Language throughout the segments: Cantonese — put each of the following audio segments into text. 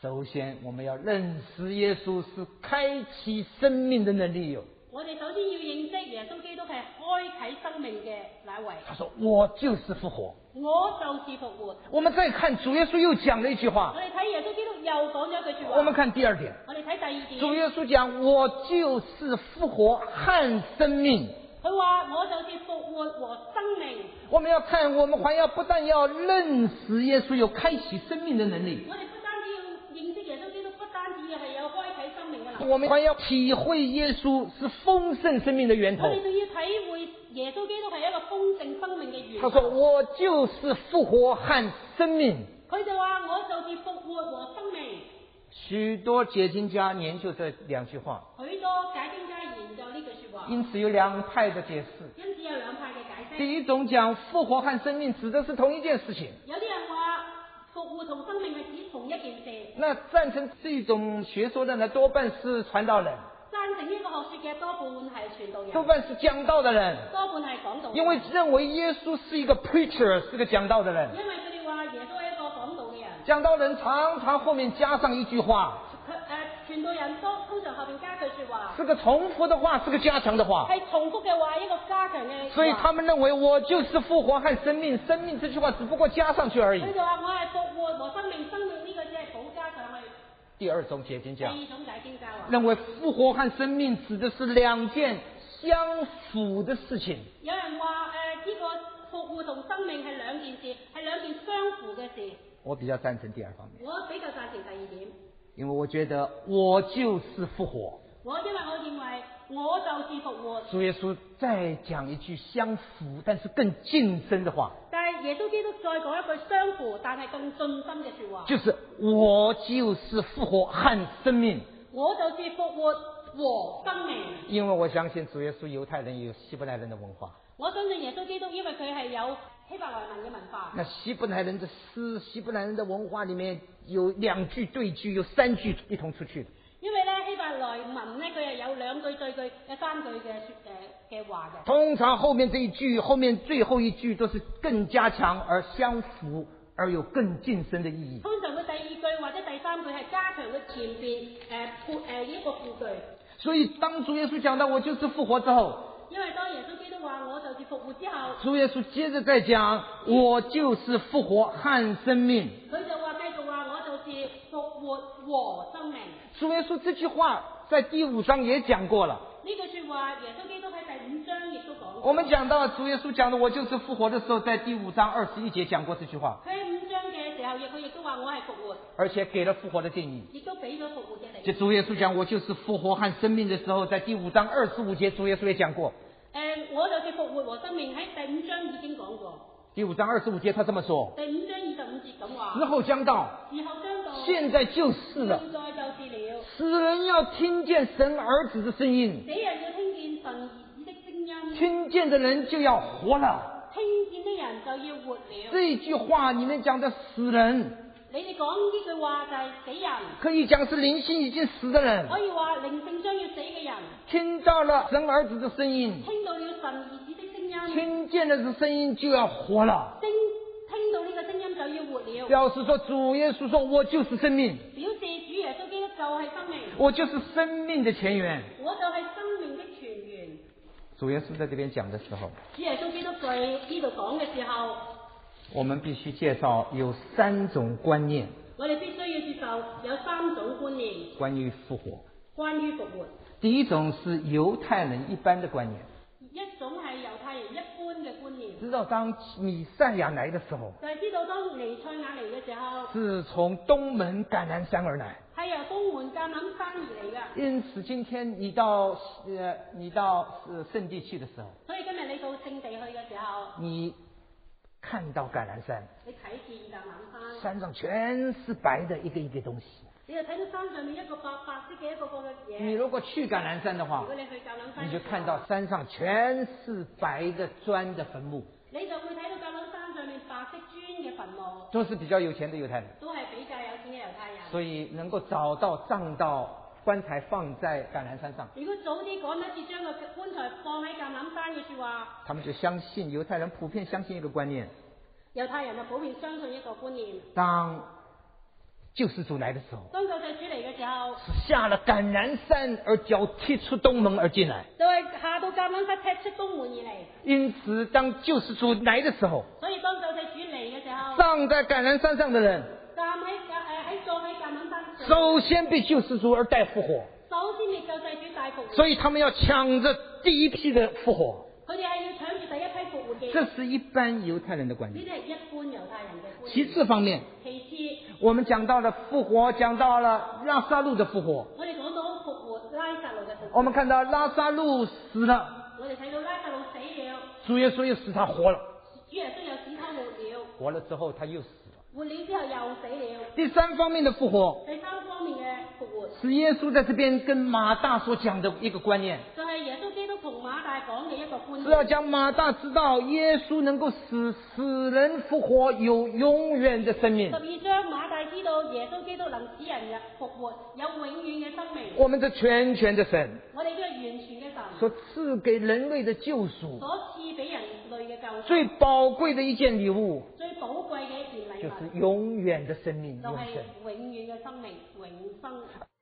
首先我们要认识耶稣是开启生命的能力有。 我哋首先要認識耶穌基督係開啟生命嘅那位。 他說我就是復活。 我就是復活。 我們再看主耶穌又講了一句話。 我哋睇耶穌基督又講咗一句說話。 我們看第二點。 我哋睇第二點。 主耶穌講我就是復活和生命。 佢話我就是復活和生命。 我們要看，我們還要不但要認識耶穌有開啟生命的能力， 我哋不單止要認識耶穌基督，不單止係有開啟生命嘅能力， 我們還要體會耶穌是豐盛生命的源頭。 我哋仲要體會耶穌基督係一個豐盛生命嘅源頭。 他說我就是復活和生命。 佢就話我就是復活和生命。 許多解經家研究這兩句話， 許多解經家研究呢句說話， 因此有兩派的解釋。 因此有兩派嘅解釋。 第一種講復活和生命指的是同一件事情， 有啲人話復活同生命係指同一件事。 那贊成這種學說的呢，多半是傳道人， 贊成呢個學說嘅多半係傳道人， 多半是講道的人， 多半係講道人， 因為認為耶穌是一個 preacher， 是個講道的人。 因為佢哋話耶穌係一個講道嘅人。 講道人常常後面加上一句話， 傳道人通常後面加句說話， 是個重複的話，是個加強的話， 係重複嘅話，一個加強嘅話。 所以他們認為我就是復活和生命，生命這句話只不過加上去而已。 佢就話我係復活和生命，生命呢個只係補加上去。 第二種解經家第二種解經家話， 認為復活和生命指的是兩件相符的事情。 有人話呢個復活同生命係兩件事，係兩件相符嘅事。 我比較贊成第二方面。 我比較贊成第二點， 因為我覺得我就是復活。 因為我認為我就是復活。 主耶穌再講一句相符但是更近身的話， 但係耶穌基督再講一句相符但係更進深嘅說話， 就是我就是復活和生命。 我就是復活和生命。 因為我相信主耶穌猶太人也有希伯來人的文化。 我相信耶穌基督因為佢係有希伯來文嘅文化。 那希伯來人的詩，希伯來人的文化裏面有兩句對句，有三句一同出去的。 因為咧希伯來文咧，佢係有兩句對句，有三句嘅話嘅。 通常後面這一句，後面最後一句都是更加強而相符，而有更近身的意義。 通常佢第二句或者第三句係加強佢前邊一個副句。 所以當主耶穌講到我就是復活之後， 因為當耶穌基督話我就是復活之後， 主耶穌接着再講我就是復活和生命。 佢就話繼續話我就是復活和生命。 主耶穌這句話在第5章也講過了。 呢句說話耶穌基督喺第5章亦都講過。 我們講到主耶穌講的我就是復活的時候，在第5章21節講過這句話。 佢喺5章嘅時候佢亦都話我係復活， 而且給了復活的定義。 亦都俾咗復活嘅定義。 就主耶穌講我就是復活和生命的時候，在第5章25節主耶穌也講過。 我就是復活和生命，喺第5章已經講過。 第5章25節他這麼說。 第5章25節咁話。 時候將到。 時候將到。 現在就是了。 現在就是了。 死人要聽見神兒子的聲音。 死人要聽見神兒子的聲音。 聽見的人就要活了。 聽見的人就要活了。 這一句話你們講的死人。 你哋講呢句話就係死人， 可以講是靈性已經死的人， 可以話靈性將要死嘅人， 聽到了神兒子的聲音， 聽到了神兒子的聲音， 聽見了這聲音就要活了， 聽到呢個聲音就要活了， 表示說主耶穌說我就是生命， 表示主耶穌基督就係生命， 我就是生命的泉源， 我就係生命的泉源。 主耶穌在這邊講的時候， 主耶穌基督在呢度講嘅時候， 我們必須介紹有3種觀念。 我哋必須要接受有3種觀念。 關於復活。 關於復活。 第一種是猶太人一般的觀念。 一種係猶太人一般嘅觀念。 知道當彌賽亞來的時候。 就係知道當彌賽亞嚟嘅時候。 是從東門橄欖山而來。 係由東門橄欖山而嚟嘅。 因此今天你到聖地去的時候。 所以今日你到聖地去嘅時候。 你看到橄欖山， 你睇見橄欖山， 山上全是白的一個一個東西。 你就睇到山上面一個白色嘅一個嘅嘢。 你如果去橄欖山的話， 如果你去橄欖山， 你就看到山上全是白的磚的墳墓。 你就會睇到橄欖山上面白色磚嘅墳墓。 都是比較有錢的猶太人。 都係比較有錢嘅猶太人。 所以能夠找到葬到棺材放在橄欖山上。 如果早啲趕一次將個棺材放喺橄欖山嘅說話， 他們就相信，猶太人普遍相信一個觀念。 猶太人就普遍相信一個觀念。 當救世主来的时候， 當救世主嚟嘅時候， 是下了橄欖山而腳踢出東門而進來。 就係下到橄欖山踢出東門而嚟。 因此，當救世主來的時候， 所以當救世主嚟嘅時候， 站在橄欖山上的人， 坐喺橄欖山上， 首先被救世主而帶復活。 首先被救世主帶復活。 所以他們要搶着第一批的復活。 佢哋係要搶住第一批復活嘅。 這是一般猶太人的觀念。 呢啲係一般猶太人嘅觀念。 其次方面， 其次， 我們講到了復活，講到了拉撒路的復活。 我哋講到復活拉撒路嘅復活。 我們看到拉撒路死了， 我哋睇到拉撒路死了， 主耶穌又使他活了。 主耶穌又使他活了。 活了之後他又死了。 活了之後又死了。 第三方面的復活， 第三方面嘅復活， 是耶穌在這邊跟馬大所講的一個觀念。 就係耶穌基督同馬大講嘅一個觀念。 是要將馬大知道耶穌能夠使死人復活，有永遠的生命。 12章馬大知道耶穌基督能使人復活，有永遠嘅生命。 我們這全權的神， 我哋呢個完全嘅神所賜給人類的救贖， 所賜俾人類嘅救贖， 最寶貴的一件禮物， 最寶貴嘅一件禮物， 就是永遠的生命， 就係永生。 永遠嘅生命，永生。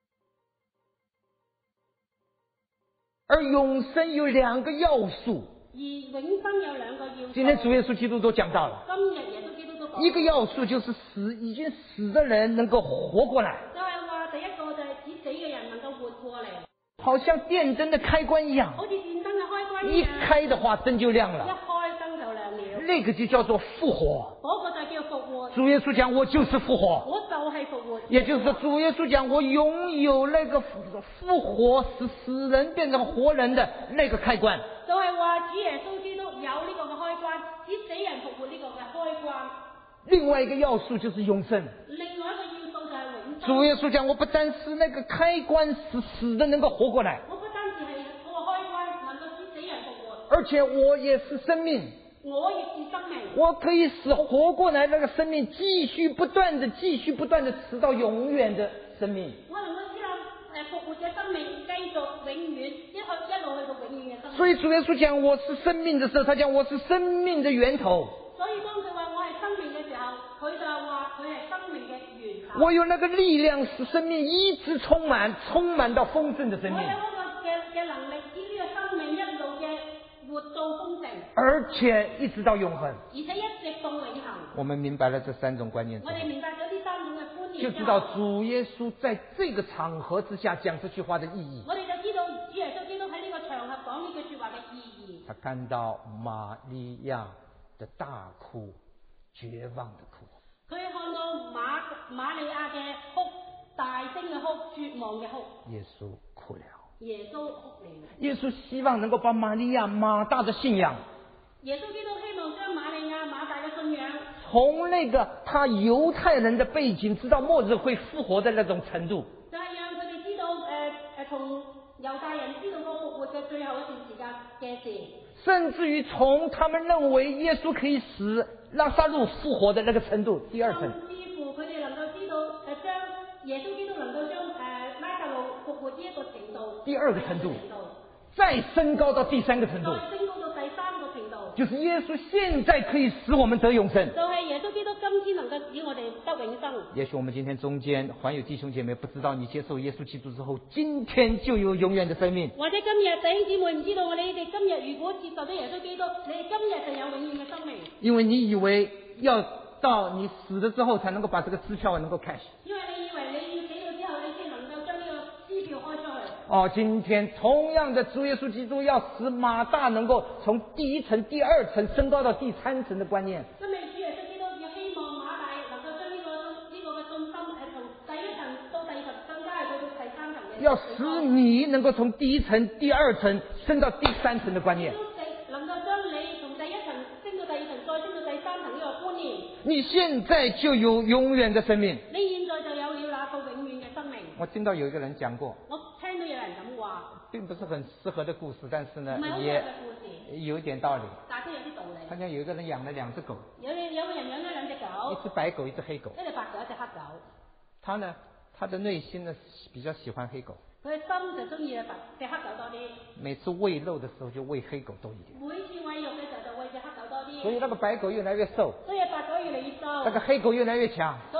而永生有兩個要素， 而永生有兩個要素。 今天主耶穌基督都講到了。 今日耶穌基督都講， 一個要素就是已經死的人能夠活過來， 就係話第一個就係指死嘅人能夠活過嚟， 好像電燈的開關一樣， 好似電燈嘅開關一一樣， 開的話燈就亮一了， 開燈就亮了。 那個就叫做復活。 嗰個就叫復活。 主耶穌講我就是復活， 我就係復活。 也就是說主耶穌講我擁有那個復活使死人變成活人的那個開關。 就係話主耶穌基督有呢個嘅開關，使死人復活呢個嘅開關。 另外一個要素就是永生。 另外一個要素就係永生。 主耶穌講我不單是那個開關使死的能夠活過來， 我不單止係嗰個開關能夠使死人復活， 而且我也是生命。 我亦是生命。 我可以使活過來那個生命繼續不斷的直到永遠的生命。 我能夠使到復活嘅生命繼續永遠一路去到永遠嘅生命。 所以主耶穌講我是生命的時候，他講我是生命的源頭。 所以當佢話我係生命嘅時候，佢就話佢係生命嘅源頭。 我有那個力量使生命一直充滿到豐盛的生命。 我有嗰個嘅能力，使呢個生命一路嘅活到豐盛， 而且一直到永恆。 而且一直到永恆。 我們明白了這三種觀念之後， 我哋明白咗呢三種嘅觀念， 就知道主耶穌在這個場合之下講這句話的意義。 我哋就知道主耶穌基督喺呢個場合講呢句說話嘅意義。 他看到瑪利亞的大哭，絕望的哭。 佢看到瑪利亞嘅哭，大聲嘅哭，絕望嘅哭。 耶穌哭了。 耶穌哭了。 耶穌希望能夠把瑪利亞馬大的信仰， 耶穌基督希望將瑪利亞馬大嘅信仰， 從那個他猶太人的背景知道末日會復活的那種程度， 就係讓佢哋知道從猶太人知道個復活嘅最後一段時間嘅事， 甚至於從他們認為耶穌可以使拉撒路復活的那個程度，第二層。 甚至乎佢哋能夠知道將耶穌基督能夠將拉撒路復活呢一個程度， 第二個程度，再升高到第三個程度， 再升高到第三個程度， 就是耶穌現在可以使我們得永生。 就係耶穌基督今天能夠使我哋得永生。 也許我們今天中間還有弟兄姐妹不知道，你接受耶穌基督之後，今天就有永遠的生命。 或者今日弟兄姊妹唔知道，你哋今日如果接受咗耶穌基督，你哋今日就有永遠嘅生命。 因為你以為要到你死了之後才能夠把這個支票能夠 cash。 因為你以為你要死咗之後，你先能夠將呢個支票開出去。 今天同樣的主耶穌基督要使馬大能夠從第一層、第二層升高到第三層的觀念。 今日主耶穌基督要希望馬大能夠將呢個嘅信心從第一層到第二層，更加係去到第三層嘅。 要使你能夠從第一層、第二層升到第三層的觀念。 能夠將你從第一層升到第二層，再升到第三層呢個觀念。 你現在就有永遠的生命。 你現在就有了那個永遠嘅生命。 我聽到有一個人講過， 我聽到有人咁話， 並不是很適合的故事，但是呢， 唔係好適合也嘅故事， 有一點道理。 但係都有啲道理。 好像有一個人養了兩隻狗， 有個人養咗兩隻狗， 一隻白狗，一隻黑狗。 一隻白狗，一隻黑狗。 他的內心呢比較喜歡黑狗。 佢嘅心就中意隻黑狗多啲。 每次餵肉的時候就餵黑狗多一點。 每次餵肉嘅時候就餵隻黑狗多啲。 所以那個白狗越來越瘦， 所以白狗越嚟越瘦。 那個黑狗越來越強。 所以黑狗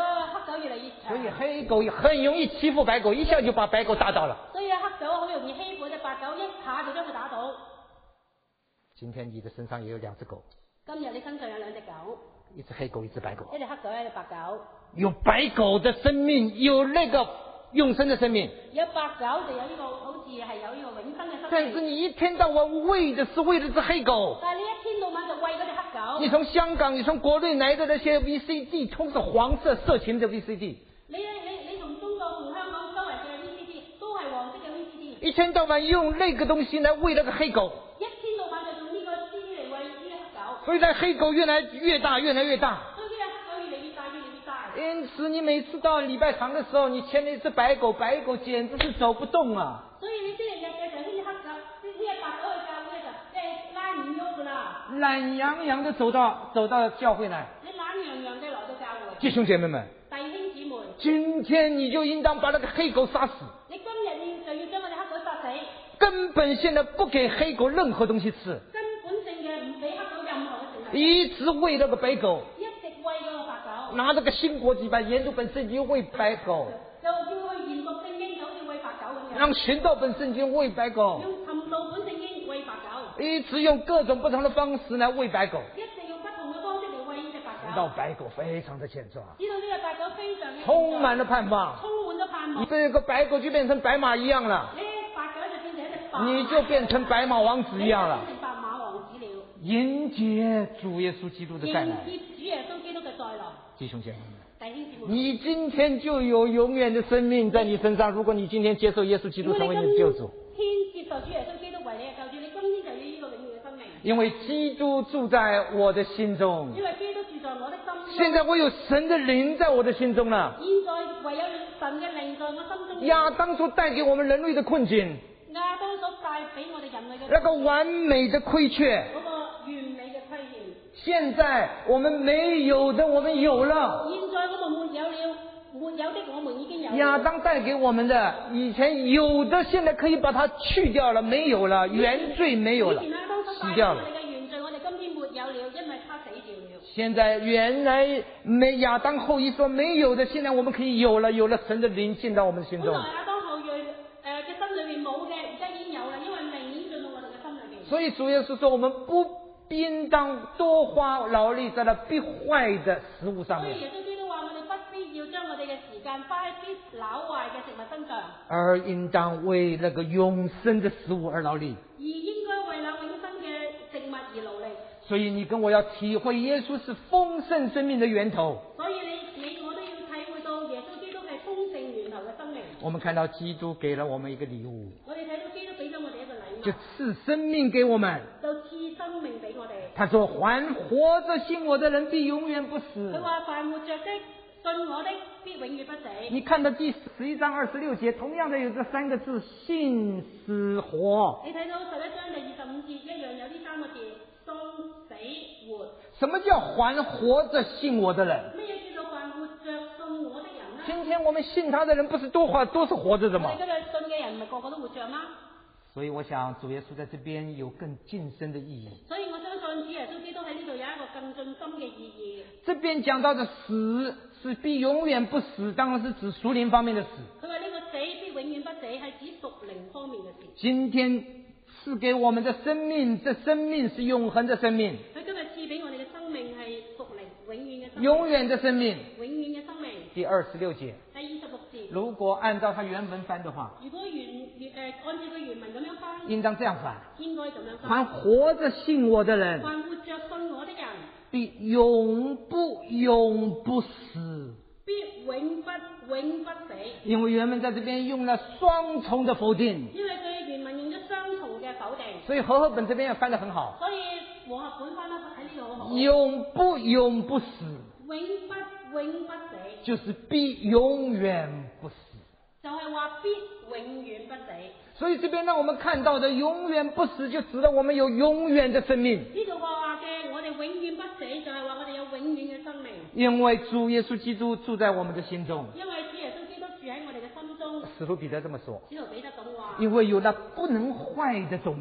狗越嚟越長。 所以黑狗很容易欺負白狗，一下就把白狗打倒了。 所以黑狗好容易欺負隻白狗，一下就將佢打倒。 今天你的身上也有2只狗， 今日你身上有2隻狗， 一只黑狗，一只白狗。 一隻黑狗，一隻白狗。 有白狗的生命，有那個永生的生命。 有白狗就有呢個好似係有呢個永生嘅生命。 但是你一天到晚餵的是為了隻黑狗。 但係你一天到晚就餵嗰隻黑狗。 你從香港，你從國內來的那些 VCD， 充是黃色色情的 VCD。 你從中國同香港周圍嘅 VCD 都係黃色嘅 VCD。 一天到晚用那個東西來餵那個黑狗。 一天到晚就用呢個 CD 嚟餵呢隻黑狗。 所以那黑狗越來越大，越來越大。 所以呢隻黑狗越嚟越大，越嚟越大。 因此你每次到禮拜堂的時候，你牽了一隻白狗，白狗簡直是走不動啊。 所以你星期日嘅時候，呢隻黑狗，呢隻白狗去教會嘅時候，即係拉唔喐噶啦。 懶洋洋的走到教會來。 你懶洋洋嘅來到教會。 弟兄姐妹們， 弟兄姊妹， 今天你就應當把那個黑狗殺死。 你今日就要將嗰隻黑狗殺死。 根本現在不給黑狗任何東西吃。 根本性嘅唔俾黑狗任何嘅食物。 一直餵那個白狗。 一直餵嗰個白狗。 拿這個新國際版研讀本聖經餵白狗。 就叫佢研讀聖經，就好似餵白狗咁樣。 讓尋道本聖經餵白狗。 用尋道本聖經餵白狗。 一直用各種不同的方式來餵白狗。 一直用不同嘅方式嚟餵呢隻白狗。 直到白狗非常的健壯。 知道呢隻白狗非常嘅充滿了盼望。 充滿咗盼望。 這個白狗就變成白馬一樣了。 白狗就變成一隻白馬。 你就變成白馬王子一樣了。 變成白馬王子了。 迎接主耶穌基督的再來。 迎接主耶穌基督嘅再來。 弟兄姐妹們。 弟兄姊妹， 你今天就有永遠的生命在你身上。如果你今天接受耶穌基督成為你的救主， 天接受主耶穌基督為你嘅救主，你今天就要呢個永遠嘅生命。 因為基督住在我的心中。 因為基督住在我的心中。 現在我有神的靈在我的心中了。 現在唯有神嘅靈在我心中。 亞當所帶給我們人類的困境， 亞當所帶俾我哋人類嘅那個完美的虧缺， 嗰個完美嘅虧欠。 現在我們沒有的，我們有了。 現在我們沒有了，沒有的我們已經有了。 亞當帶給我們的，以前有的，現在可以把它去掉了，沒有了，原罪沒有了，洗掉了。 我哋嘅原罪，我哋今天沒有了，因為他死掉了。 現在原來亞當後裔說沒有的，現在我們可以有了，有了神的靈進到我們心中。 本來亞當後裔嘅心裏面冇嘅，而家已經有啦，因為靈已經進到我哋嘅心裏面。 所以主耶穌說，我們不應當多花勞力在那必壞的食物上面。 所以耶穌基督話：我哋不必要將我哋嘅時間花喺啲朽壞嘅食物身上， 而應當為那個永生的食物而勞力。 而應該為那永生嘅食物而勞力。 所以你跟我要體會，耶穌是豐盛生命的源頭。 所以你我都要體會到耶穌基督係豐盛源頭嘅生命。 我們看到基督給了我們一個禮物， 我哋睇到基督俾咗我哋一個禮物， 就賜生命給我們。 就賜生命俾我哋。 他說：還活着信我的人必永遠不死。 佢話：凡活着的信我的必永遠不死。 你看到第11章26節，同樣的有這3個字：信死活。 你睇到11章第25節一樣有呢3個字：生死活。 什麼叫還活着信我的人？ 咩叫做還活着信我的人呢？ 今天我們信他的人不是都是活着的嗎？ 我哋今日信嘅人唔係個個都活着嗎？ 所以我想主耶穌在這邊有更近身的意義。 所以我相信主耶穌基督喺呢度有一個更盡心嘅意義。 這邊講到的死是必永遠不死，當然是指屬靈方面的死。 佢話呢個死必永遠不死，係指屬靈方面嘅事。 今天賜給我們的生命，這生命是永恆的生命。 佢今日賜俾我哋嘅生命係屬靈永遠嘅生命。 永遠的生命。 永遠嘅生命。 第26節。 第26節。 如果按照它原文翻的話， 如果按照佢原文咁樣翻， 應當這樣翻。 應該咁樣翻。 還活着信我的人， 還活着信我的人， 必永不死。 必永不死。 因為原文在這邊用了雙重的否定。 因為佢原文用咗雙重嘅否定。 所以和合本這邊也翻得很好。 所以和合本翻得喺呢度好好。 永不死。 永不死。 就是必永遠不死。 就係話必永遠不死。 所以這邊讓我們看到的永遠不死，就指的我們有永遠的生命。 呢度話嘅我哋永遠不死，就係話我哋有永遠嘅生命。 因為主耶穌基督住在我們的心中。 因為主耶穌基督住喺我哋嘅心中。 使徒彼得這麼說。 使徒彼得咁話。 因為有那不能壞的種子。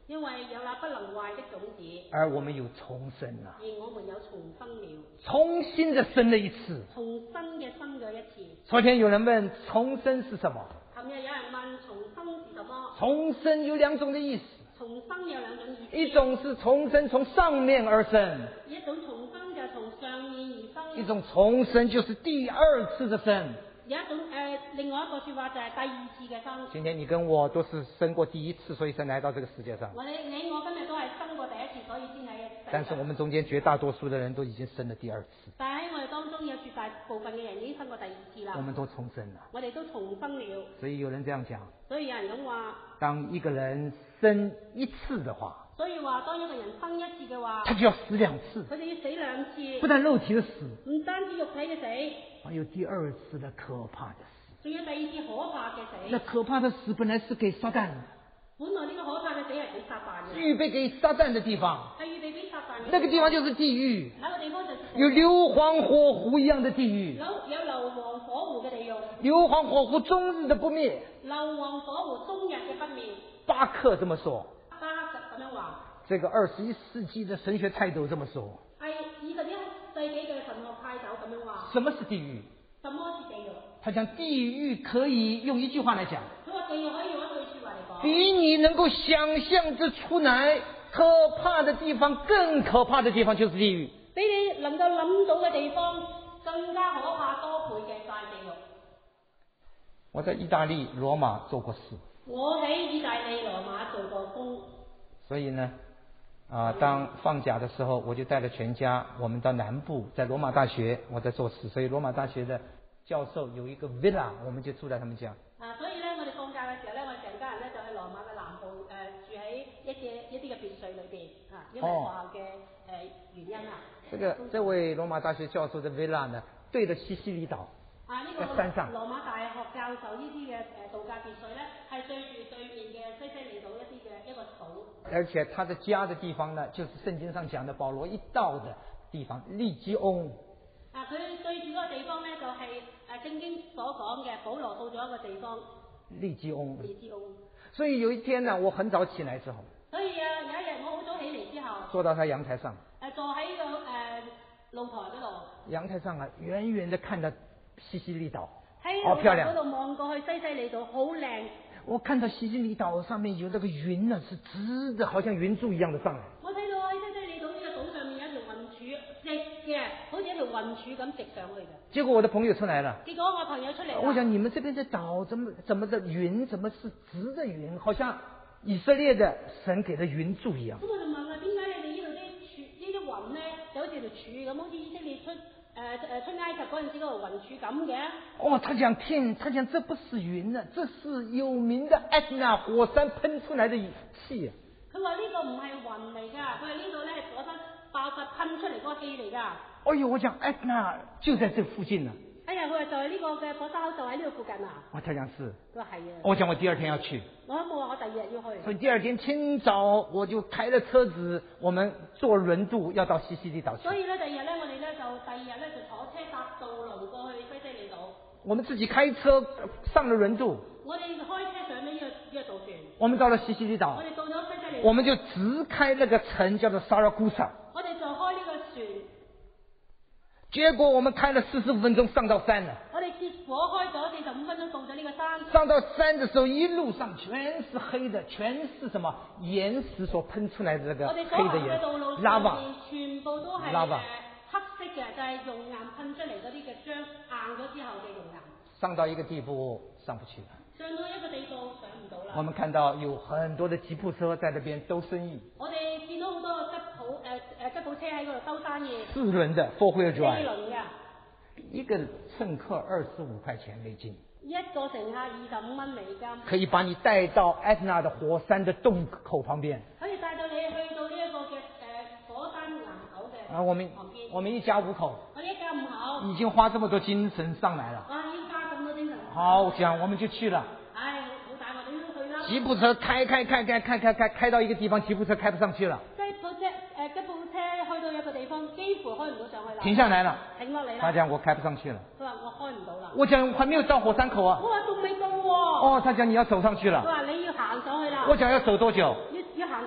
因為有那不能壞的種子， 而我們有重生了， 而我們有重生了， 重新的生了一次。 重新嘅生咗一次。 昨天有人問重生是什麼？ 琴日有人問重生是什麼？ 重生有兩種的意思， 重生有兩種意思， 一種是重生從上面而生， 一種重生就從上面而生， 一種重生就是第二次的生。 有一種另外一個說法就係第二次嘅生。 今天你跟我都是生過第一次，所以才來到這個世界上。 你我今日都係生過第一次，所以先喺世上。 但是我們中間絕大多數的人都已經生了第二次。 但係喺我哋當中有絕大部分嘅人已經生過第二次啦。 我們都重生了。 我哋都重生了。 所以有人這樣講。 所以有人咁話。 當一個人生一次的話。 所以話，當一個人生一次嘅話， 他就要死兩次。 佢就要死兩次。 不但肉體的死， 唔單止肉體嘅死， 還有第二次的可怕的死。 仲有第二次可怕嘅死。 那可怕的死本來是給撒旦的。 本來呢個可怕嘅死係俾撒旦嘅。 預備給撒旦的地方。 係預備俾撒旦嘅。 那個地方就是地獄。 那個地方就是有硫磺火湖一樣的地獄。 有硫磺火湖嘅地獄。 硫磺火湖終日的不滅。 硫磺火湖終日嘅不滅。 巴克這麼說。 巴克咁樣話。 這個21世紀的神學泰斗這麼說。 係21世紀嘅神學泰斗咁樣話。 什麼是地獄？ 什麼是地獄？ 他講地獄可以用一句話來講。 佢話地獄可以用一句說話嚟講。 比你能夠想象之出來可怕的地方，更可怕的地方就是地獄。 比你能夠諗到嘅地方更加可怕多倍嘅就係地獄。 我在意大利羅馬做過事。 我喺意大利羅馬做過工。所以呢當放假的時候，我就帶了全家，我們到南部，在羅馬大學我在做事，所以羅馬大學的教授有一個 villa， 我們就住在他們家。 所以呢，我哋放假嘅時候呢，我哋成家人呢就去羅馬嘅南部住喺一啲嘅別墅裏邊因為學校嘅原因這位羅馬大學教授的 villa 呢，對着西西里島。 呢個羅馬大學教授呢啲嘅度假別墅呢，係對住對面嘅西西里島一個島。 而且他的家的地方呢，就是聖經上講的保羅一到的地方，利基翁。 佢對住嗰個地方呢，就係聖經所講嘅保羅到咗一個地方。 利基翁。 利基翁。 所以有一天呢，我很早起來之後。 所以有一日我好早起嚟之後。 坐到他陽台上。 坐喺個露台嗰度。 陽台上遠遠地看到西西里島， 好漂亮。喺嗰度望過去西西里島，好靚。我看到西西里島上面有那個雲呢，是直的，好像雲柱一樣的上來。 我睇到喺西西里島呢個島上面有一條雲柱，直嘅，好似一條雲柱咁直上去嘅。 結果我的朋友出來了。 結果我朋友出嚟。 我想你們這邊的島怎麼的雲怎麼是直的雲，好像以色列的神給的雲柱一樣。 咁我就問啦，點解你哋呢度啲雲呢，就好似條柱咁，好似以色列出埃及嗰陣時嗰個雲柱咁嘅。 他講這不是雲啊，這是有名的艾特納火山噴出來的氣。 佢話呢個唔係雲嚟㗎，佢話呢度咧係火山爆發噴出嚟嗰個氣嚟㗎。 哎呦，我講艾特納就在這附近啊。 哎呀，佢話就係呢個嘅火山口就喺呢度附近啊。 他講是。 佢話係啊。 我講我第二天要去。 我冇話我第二日要去。所以第二天清早我就開了車子，我們坐輪渡要到西西里島去。 所以咧，第二日咧，我哋咧就坐車搭渡輪過去西西里島。 我們自己開車上了輪渡。 我哋開車上呢個渡船。 我們到了西西里島。 我哋到咗西西里島。 我們就直開那個城叫做薩拉古薩。 我哋就開呢個船。 結果我們開了45分鐘上到山了。 我哋結果開咗45分鐘到咗呢個山。 上到山的時候，一路上全是黑的，全是什麼岩石所噴出來的這個黑的岩石，拉瓦， 全部都係黑色嘅，就係熔岩噴出嚟嗰啲嘅漿，硬咗之後嘅熔岩。 上到一個地步上不去了。 上到一個地步上唔到啦。 我們看到有很多的吉普車在那邊兜生意。 我哋見到好多吉普車喺嗰度兜生意。 4輪的 4-wheel drive。 4輪嘅。 一個乘客25塊錢美金。 一個乘客25蚊美金。 可以把你帶到艾特納的火山的洞口旁邊。 可以帶到你去到呢一個嘅火山岩口嘅旁邊。我們一家5口。 我哋一家5口。 已經花這麼多精神上來了。 已經花咁多精神。 好，我講我們就去了。 唉，好大我哋都去啦。 吉普車開到一個地方，吉普車開不上去了。 吉普車去到一個地方，幾乎開唔到上去啦。 停下來了。 停落嚟啦。 他講我開不上去了。 佢話我開唔到啦。 我講還沒有到火山口啊。 我話仲未到喎。 他講你要走上去了。 佢話你要行上去啦。 我講要走多久？ 要行幾耐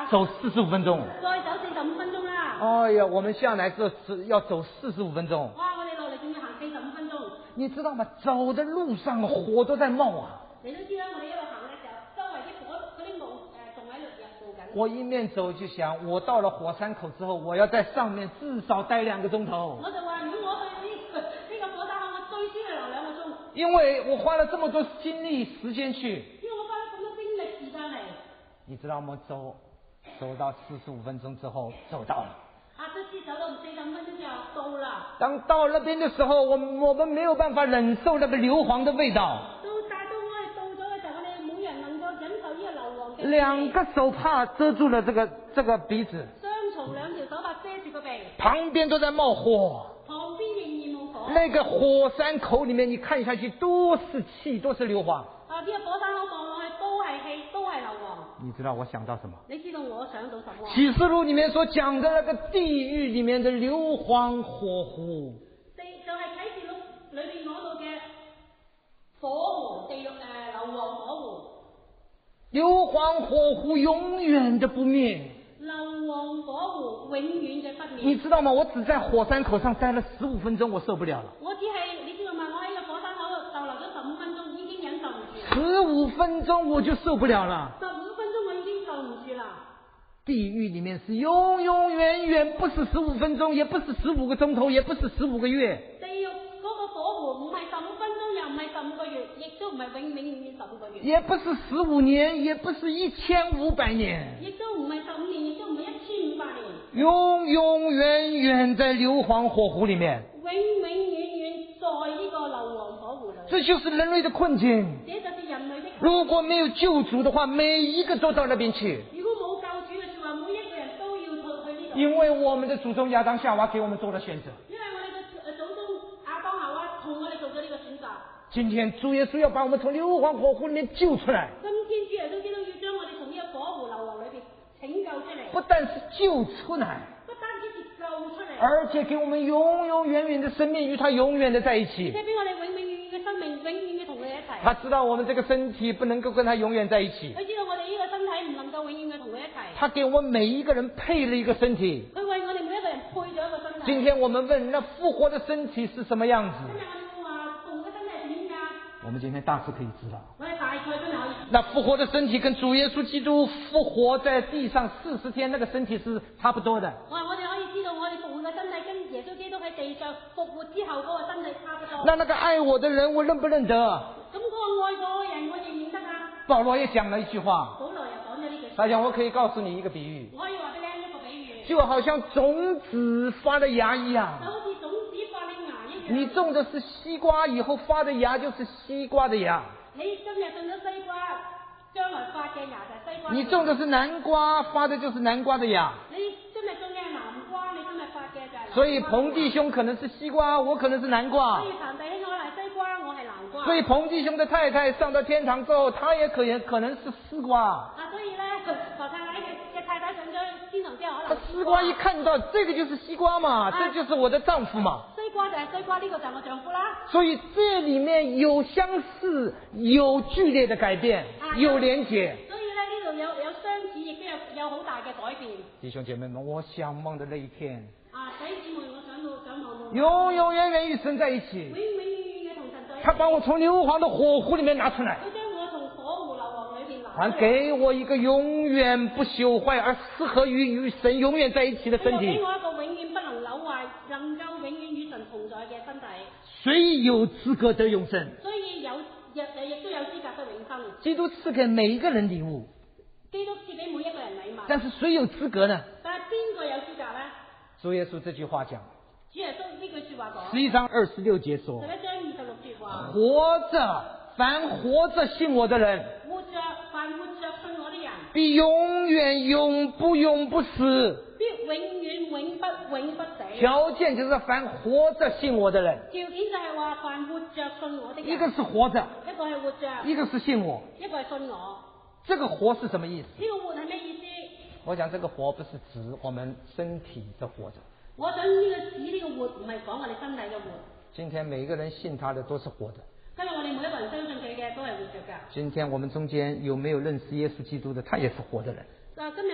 走45分钟。 再走45分鐘啦。 哎呀，我们下来之后要走45分钟。 哇！我哋落嚟仲要行45分鐘。 你知道吗？走的路上火都在冒啊！ 你都知啦，我哋一路行嘅時候，周圍啲火嗰啲霧仲喺度做緊。 我一面走就想，我到了火山口之後，我要在上面至少待2個鐘頭。 我就話，如果我去呢個火山口，我最少係留2個鐘。 因為我花了這麼多精力時間去。 因為我花咗咁多精力時間嚟。 你知道嗎？走到45分鐘之後，走到了。 這次走到45分鐘之後到了。 當到那邊的時候，我們沒有辦法忍受那個硫磺的味道。 但到我哋到咗嘅時候，我哋冇人能夠忍受呢個硫磺嘅味。 兩個手帕遮住了這個鼻子。 雙重兩條手帕遮住個鼻。 旁邊都在冒火。 旁邊仍然冒火。 那個火山口裏面，你看下去都是氣，都是硫磺。 呢個火山口望落去都係氣，都係硫磺。 你知道我想到什麼？ 你知道我想到什麼？ 啟示錄裏面所講的那個地獄裏面的硫磺火湖。 就係啟示錄裏邊講到嘅火湖，地獄硫磺火湖。 硫磺火湖永遠的不滅。 硫磺火湖永遠嘅不滅。 你知道嗎？我只在火山口上待了15分鐘，我受不了了。 我只係，你知道嗎？我喺個火山口度逗留咗15分鐘，已經忍受唔住。 15分鐘我就受不了了。 15分鐘我已經受唔住啦。 地獄裡面是永永遠遠，不是15分鐘，也不是15個鐘頭，也不是15個月。 地獄嗰個火湖唔係15分鐘，又唔係15個月，亦都唔係永遠15個月。 也不是15年，也不是1500年。 亦都唔係15年，亦都唔係1500年。 永永遠遠在硫磺火湖裡面。 永永遠遠在呢個硫磺火湖裏。 這就是人類的困境。 這就是人類的困境。 如果沒有救主的話，每一個都到那邊去。 如果冇救主嘅說話，每一個人都要去呢度。 因為我們的祖宗亞當夏娃給我們做了選擇。 因為我哋嘅祖宗亞當夏娃同我哋做咗呢個選擇。 今天主耶穌要把我們從硫磺火湖裡面救出來。 今天主耶穌基督要將我哋從呢個火湖硫磺裏邊拯救出嚟。 不但是救出來， 不單止是救出嚟， 而且給我們永永遠遠的生命，與他永遠的在一起。 而且俾我哋永永遠遠嘅生命，永遠嘅同佢一齊。 他知道我們這個身體不能夠跟他永遠在一起。 佢知道我哋呢個身體唔能夠永遠嘅同佢一齊。 他給我們每一個人配了一個身體。 佢為我哋每一個人配咗一個身體。 今天我們問，那復活的身體是什麼樣子？ 今日我哋話復活嘅身體係點㗎？ 我們今天大致可以知道。 我哋大概真係可以。 那復活的身體跟主耶穌基督復活在地上40天那個身體是差不多的。 我哋可以知道，我哋復活嘅身體跟耶穌基督喺地上復活之後嗰個身體差不多。 那個愛我的人，我認不認得？ 咁嗰個愛我嘅人，我認唔認得啊？ 保羅也講了一句話。 保羅又講咗呢句。 大家，我可以告訴你一個比喻。 我可以話俾你聽一個比喻。 就好像種子發的芽一樣。 就好似種子發的芽一樣。 你種的是西瓜，以後發的芽就是西瓜的芽。 你今日種咗西瓜，將來發嘅芽就係西瓜。 你種的是南瓜，發的就是南瓜的芽。 你今日種嘅係南瓜，你今日發嘅就係南瓜。 所以彭弟兄可能是西瓜，我可能是南瓜。 所以彭弟兄可能係西瓜，我係南瓜。 所以彭弟兄的太太上到天堂之後，她也可能是絲瓜。 所以咧，何太太嘅太太上咗天堂之後，可能絲瓜一看到，這個就是西瓜嘛，這就是我的丈夫嘛。 西瓜就係西瓜，呢個就係我丈夫啦。 所以這裏面有相似，有劇烈的改變，有連結。 所以咧，呢度有相似，亦都有好大嘅改變。 弟兄姐妹們，我想望的那一天。 弟兄姊妹，我想望永永遠遠與神在一起。 永永遠遠嘅同神在一起。 他把我從硫磺的火湖裏面拿出來。 佢將我從火湖硫磺裏邊拿出來。 還給我一個永遠不朽壞而適合於與神永遠在一起的身體。 給我一個永遠不能朽壞，能夠永遠與神同在嘅身體。 誰有資格得永生？ 所以亦都有資格得永生。 基督賜給每一個人禮物。 基督賜俾每一個人禮物。 但是誰有資格呢？ 但係邊個有資格呢？ 主耶穌這句話講。 主耶穌呢句說話講。 11章26節說。 11章26節話。 活着，凡活着信我的人。 凡活着信我的人。 必永遠永不死。 必永遠永不死。 條件就是凡活着信我的人。 條件就係話凡活着信我的人。 一個是活着， 一個係活着， 一個是信我， 一個係信我。 這個活是什麼意思？ 呢個活係咩意思？ 我講這個活不是指我們身體的活着。 我想呢個活唔係講我哋身體嘅活。 今天每一個人信他的都是活的。 今日我哋每一個人相信佢嘅都係活着㗎。 今天我們中間有沒有認識耶穌基督的？他也是活的人。 今日我哋有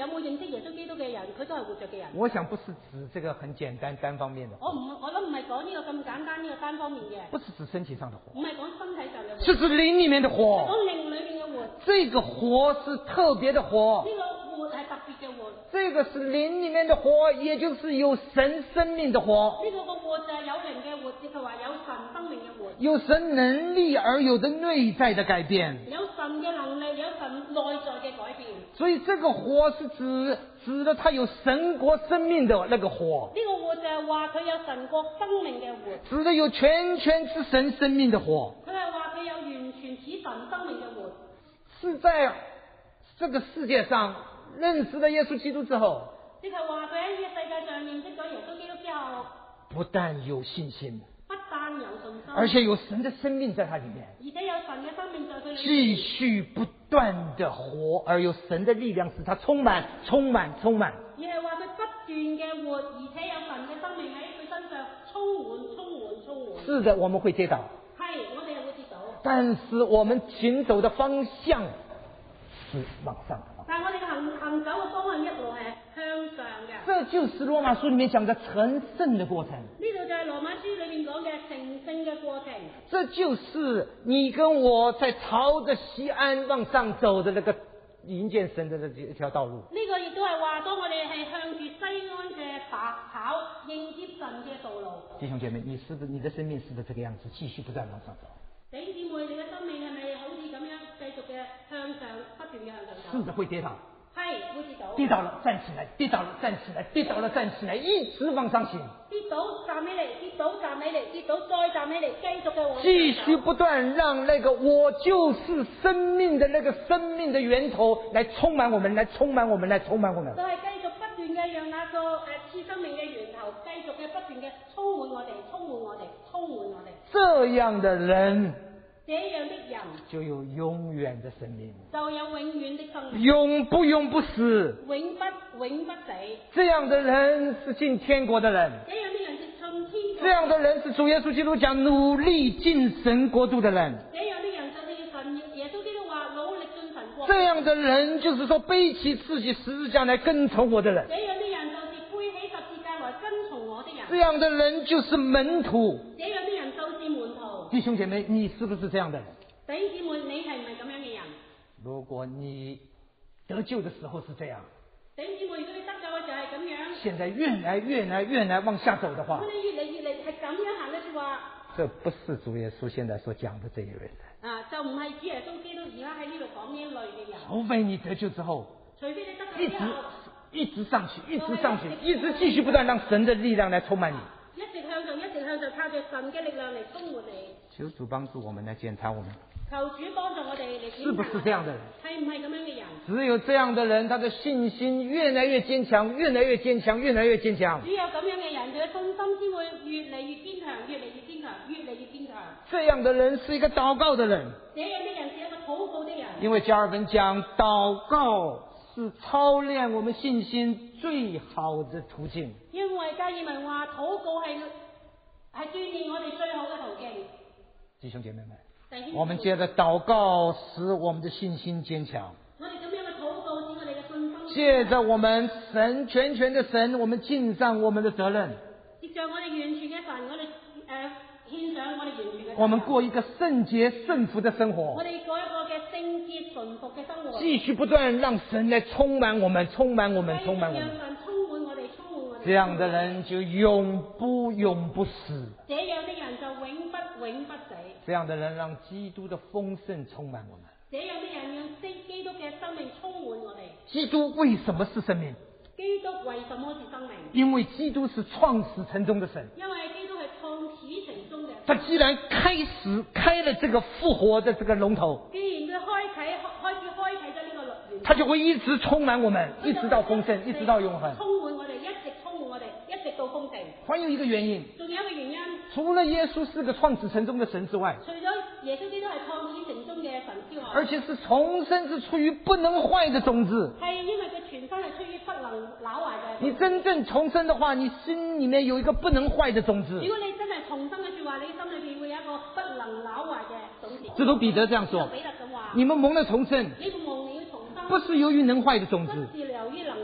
有冇認識耶穌基督嘅人，佢都係活着嘅人。 我想不是指這個很簡單單方面的， 我諗唔係講呢個咁簡單呢個單方面嘅， 不是指身體上的活， 唔係講身體上嘅活， 是指靈裏面的係活。 講靈裏面嘅活。 這個活是特別的活， 呢個活係特別嘅活。 這個是靈裏面的活，也就是有神生命的活， 呢個活就係有靈嘅活，即係話有神生命嘅活， 有神能力而有的內在的改變。 有神嘅能力，有神內在嘅改變。 所以這個活是指的他有神國生命的那個活， 呢個活就係話佢有神國生命嘅活， 指的有全之神生命的活， 佢係話佢有完全似神生命嘅活。 是在這個世界上認識了耶穌基督之後， 即係話佢喺呢個世界上認識咗耶穌基督之後， 不但有信心， 不但有信心， 而且有神的生命在他裏面， 而且有神嘅生命在佢裏面， 繼續不斷的活，而有神的力量使他充滿。 而係話佢不斷嘅活，而且有神嘅生命喺佢身上充滿。 是的，我們會跌倒， 係，我哋係會跌倒， 但是我們行走的方向是往上的。 但係我哋嘅行走嘅方向一路係向上嘅。 這就是羅馬書裏面講的成聖的過程， 呢度就係羅馬書裏面講嘅成聖嘅過程。 這就是你跟我在朝着西安往上走的那個迎見神的這條道路。 呢個亦都係話，當我哋係向住西安嘅跑迎接神嘅道路。 弟兄姐妹，你的生命是不是這個樣子，繼續不斷往上走？ 弟兄姊妹，你嘅生命係咪好似咁樣繼續嘅向上，不斷嘅向上走？ 是的，會跌倒。 係會跌倒。 跌倒了站起來，跌倒了站起來，跌倒了站起來，一直往上行。 跌倒站起嚟，跌倒站起嚟，跌倒再站起嚟，繼續嘅往上走。 繼續不斷讓那個我就是生命的那個生命的源頭來充滿我們，來充滿我們，來充滿我們。 就係繼續不斷嘅讓那個賜生命嘅源頭繼續嘅不斷嘅充滿我哋，充滿我哋，充滿我哋。 這樣的人， 這樣的人就有永遠的生命， 就有永遠的生命， 永不死， 永不死。 這樣的人是進天國的人， 這樣的人是進天國。 這樣的人是主耶穌基督講努力進神國度的人。 這樣的人就是神耶穌基督話努力進神國。 這樣的人就是說背起自己十字架來跟從我的人。 這樣的人就是背起十字架來跟從我的人。 這樣的人就是門徒。 這樣的人就是門徒。 弟兄姐妹，你是不是這樣的人？ 弟兄姊妹，你係唔係咁樣嘅人？ 如果你得救的時候是這樣， 弟兄姊妹，如果你得救嘅時候係咁樣， 現在越來往下走的話， 如果你越嚟係咁樣行嘅話， 這不是主耶穌現在所講的這一類人。 就唔係主耶穌基督而家喺呢度講呢一類嘅人。 除非你得救之後， 除非你得救之後， 一直上去，一直繼續不斷讓神的力量來充滿你。 一直向上，靠着神嘅力量嚟充滿你。 求主幫助我們來檢查我們， 求主幫助我哋嚟檢查， 是不是這樣的人？ 係唔係咁樣嘅人？ 只有這樣的人，他的信心越來越堅強，越來越堅強，越來越堅強。 只有咁樣嘅人，佢嘅信心先會越嚟越堅強，越嚟越堅強，越嚟越堅強。 這樣的人是一個禱告的人。 這樣的人是一個禱告的人。 因為加爾文講，禱告是操練我們信心最好的途徑。 因為加爾文話，禱告係鍛煉我哋最好嘅途徑。 弟兄姐妹們，我們借着禱告使我們的信心堅強。 我哋咁樣嘅禱告使我哋嘅信心。 借着我們神全權的神，我們盡上我們的責任。 藉着我哋完全嘅神，我哋獻上我哋完全嘅。 我們過一個聖潔聖服的生活。 我哋過一個嘅聖潔順服嘅生活。 繼續不斷讓神來充滿我們，充滿我們，充滿我們。 讓神充滿我哋，充滿我哋。 這樣的人就永不死。 這樣的人就永不死。 這樣的人讓基督的豐盛充滿我們。 這樣的人讓基督嘅生命充滿我哋。 基督為什麼是生命？ 基督為什麼是生命？ 因為基督是創始成終的神。 因為基督係創始成終嘅。 他既然開了這個復活的這個龍頭， 既然佢開啟咗呢個樂園， 他就會一直充滿我們，一直到豐盛，一直到永恆。 充滿我哋，一直充滿我哋，一直到豐盛。 還有一個原因， 仲有一個原因， 除了耶穌是個創始成終的神之外， 除咗耶穌基督係創始成終嘅神之外， 而且是重生，是出於不能壞的種子。 係因為佢全身係出於不能朽壞嘅。 你真正重生的話，你心裏面有一個不能壞的種子。 如果你真係重生嘅說話，你心裏邊會有一個不能朽壞嘅種子。 使徒彼得這樣說： 彼得咁話， 你們蒙了重生， 你們蒙了重生， 不是由於能壞的種子， 不是由於能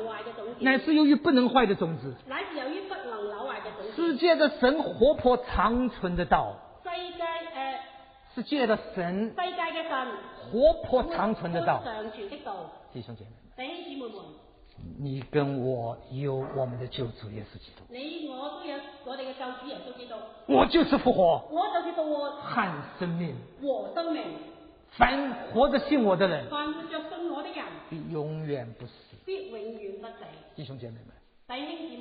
乃是由于不能坏的种子。 乃是由於不能朽壞嘅種子。 世界的神活潑長存的道。世界的神活潑長存的道。 長存的道。 弟兄姐妹們， 弟兄姊妹們， 你跟我有我們的救主耶穌基督。 你我都有我哋嘅救主耶穌基督。 我就是復活。 我就是復活。 和生命。 和生命。 凡活着信我的人， 凡活着信我的人， 必永遠不死。 必永遠不死。 弟兄姐妹們， 弟兄姊妹。